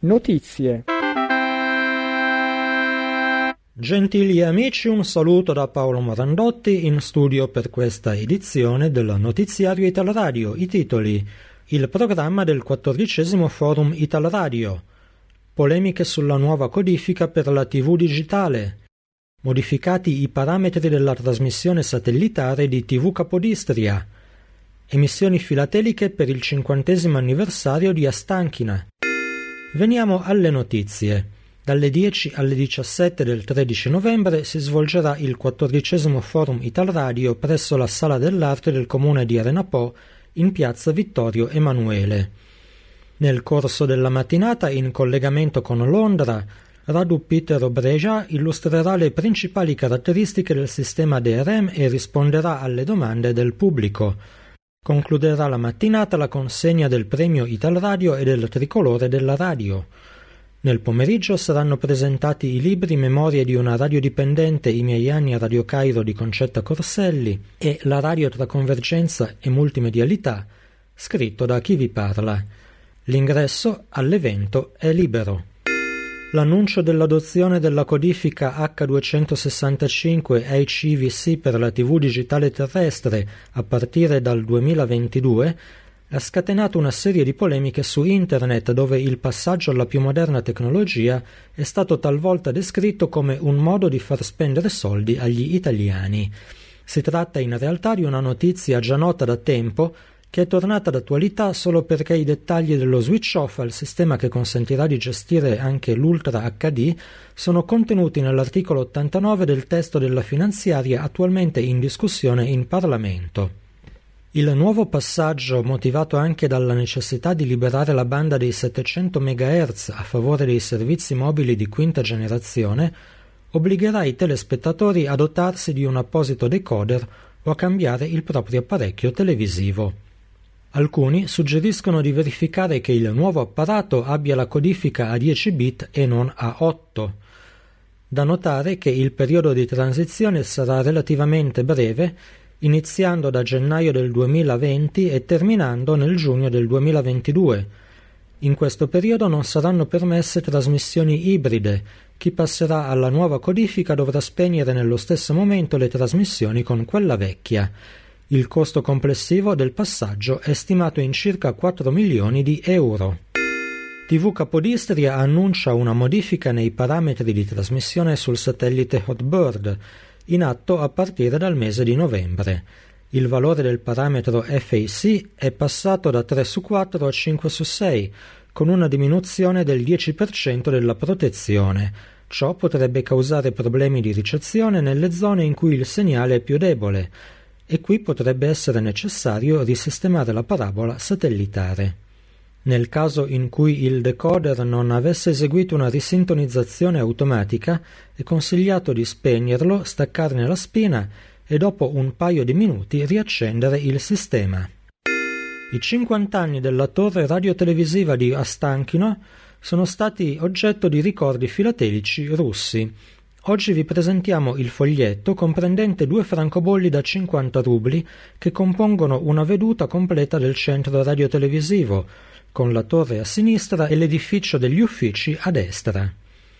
Notizie. Gentili amici, un saluto da Paolo Morandotti in studio per questa edizione del notiziario Italradio. I titoli: il programma del 14° Forum Italradio, polemiche sulla nuova codifica per la TV digitale, modificati i parametri della trasmissione satellitare di TV Capodistria, emissioni filateliche per il 50° anniversario di Astanchina. Veniamo alle notizie. Dalle 10 alle 17 del 13 novembre si svolgerà il 14° Forum Italradio presso la Sala dell'Arte del Comune di Arenapò in piazza Vittorio Emanuele. Nel corso della mattinata, in collegamento con Londra, Radu Peter Breja illustrerà le principali caratteristiche del sistema DRM e risponderà alle domande del pubblico. Concluderà la mattinata la consegna del premio Italradio e del tricolore della radio. Nel pomeriggio saranno presentati i libri Memorie di una radiodipendente, i miei anni a Radio Cairo di Concetta Corselli e La radio tra convergenza e multimedialità, scritto da chi vi parla. L'ingresso all'evento è libero. L'annuncio dell'adozione della codifica H265 HEVC per la TV digitale terrestre a partire dal 2022 ha scatenato una serie di polemiche su Internet, dove il passaggio alla più moderna tecnologia è stato talvolta descritto come un modo di far spendere soldi agli italiani. Si tratta in realtà di una notizia già nota da tempo, che è tornata d'attualità solo perché i dettagli dello switch off al sistema che consentirà di gestire anche l'Ultra HD sono contenuti nell'articolo 89 del testo della finanziaria attualmente in discussione in Parlamento. Il nuovo passaggio, motivato anche dalla necessità di liberare la banda dei 700 MHz a favore dei servizi mobili di quinta generazione, obbligherà i telespettatori a dotarsi di un apposito decoder o a cambiare il proprio apparecchio televisivo. Alcuni suggeriscono di verificare che il nuovo apparato abbia la codifica a 10 bit e non a 8. Da notare che il periodo di transizione sarà relativamente breve, iniziando da gennaio del 2020 e terminando nel giugno del 2022. In questo periodo non saranno permesse trasmissioni ibride. Chi passerà alla nuova codifica dovrà spegnere nello stesso momento le trasmissioni con quella vecchia. Il costo complessivo del passaggio è stimato in circa 4 milioni di euro. TV Capodistria annuncia una modifica nei parametri di trasmissione sul satellite Hotbird, in atto a partire dal mese di novembre. Il valore del parametro FAC è passato da 3 su 4 a 5 su 6, con una diminuzione del 10% della protezione. Ciò potrebbe causare problemi di ricezione nelle zone in cui il segnale è più debole, e qui potrebbe essere necessario risistemare la parabola satellitare. Nel caso in cui il decoder non avesse eseguito una risintonizzazione automatica, è consigliato di spegnerlo, staccarne la spina e dopo un paio di minuti riaccendere il sistema. I 50 anni della torre radiotelevisiva di Astanchino sono stati oggetto di ricordi filatelici russi. Oggi vi presentiamo il foglietto comprendente 2 francobolli da 50 rubli che compongono una veduta completa del centro radiotelevisivo, con la torre a sinistra e l'edificio degli uffici a destra.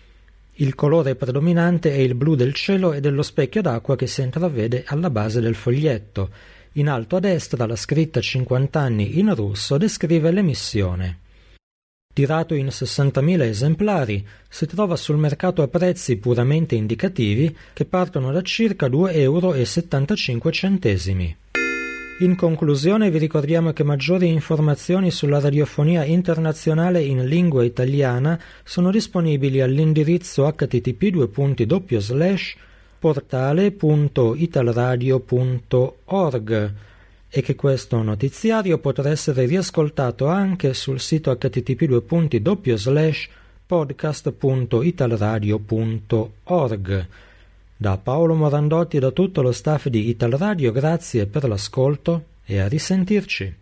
Il colore predominante è il blu del cielo e dello specchio d'acqua che si intravede alla base del foglietto. In alto a destra la scritta 50 anni in russo descrive l'emissione. Tirato in 60.000 esemplari, si trova sul mercato a prezzi puramente indicativi che partono da circa 2,75 €. In conclusione vi ricordiamo che maggiori informazioni sulla radiofonia internazionale in lingua italiana sono disponibili all'indirizzo http://portale.italradio.org e che questo notiziario potrà essere riascoltato anche sul sito http://podcast.italradio.org. Da Paolo Morandotti e da tutto lo staff di Italradio, grazie per l'ascolto e a risentirci.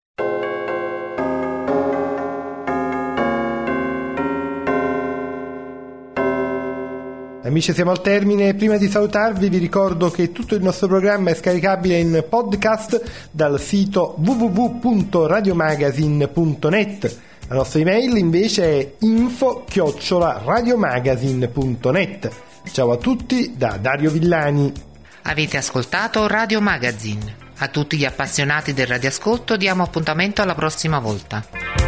Amici, siamo al termine. Prima di salutarvi vi ricordo che tutto il nostro programma è scaricabile in podcast dal sito www.radiomagazine.net. La nostra email invece è info@radiomagazine.net. Ciao a tutti da Dario Villani. Avete ascoltato Radio Magazine. A tutti gli appassionati del radioascolto diamo appuntamento alla prossima volta.